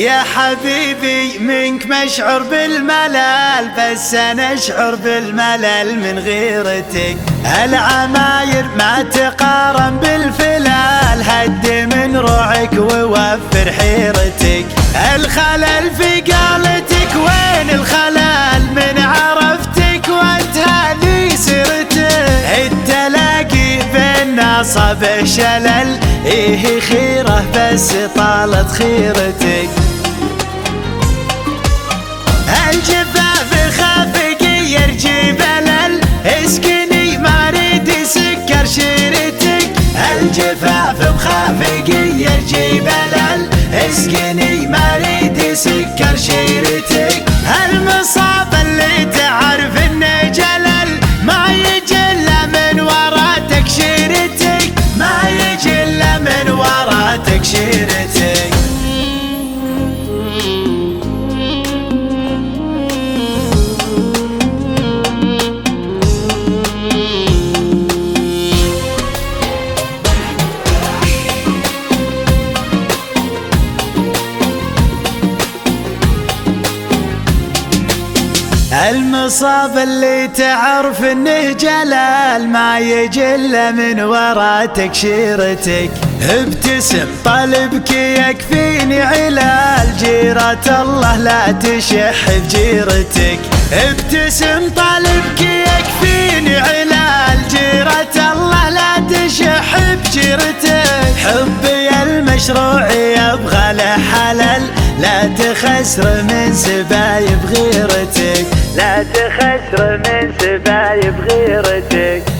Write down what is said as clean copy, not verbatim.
يا حبيبي منك مشعر بالملل، بس انا اشعر بالملل من غيرتك. العماير ما تقارن بالفلال، هد من روعك ووفر حيرتك. الخلل في قالتك وين الخلل من عرفتك وانتهى سيرتك. التلاقي بيننا صاب شلل، ايه خيره بس طالت خيرتك. الجفاف خافق يرجي بلل، اسكني ما اريد سكر شيرتك. الجفاف مخافق يرجي بلل، اسكني ما اريد سكر شيرتك. المصاب اللي تعرف انه جلل، ما يجي الا من ورا تكشيرتك، ما يجي الا من ورا تكشيرتك. المصاب اللي تعرف انه جلال، ما يجي الا من ورا تكشيرتك. ابتسم طلبك يكفيني علال، جيرة الله لا تشح بجيرتك. ابتسم طلبك يكفيني علال، جيرة الله لا تشح بجيرتك. حبي المشروع يبغى له حلل، لا تخسر من سبايب غيرتك، لا تخسر من سبايب غيرتك.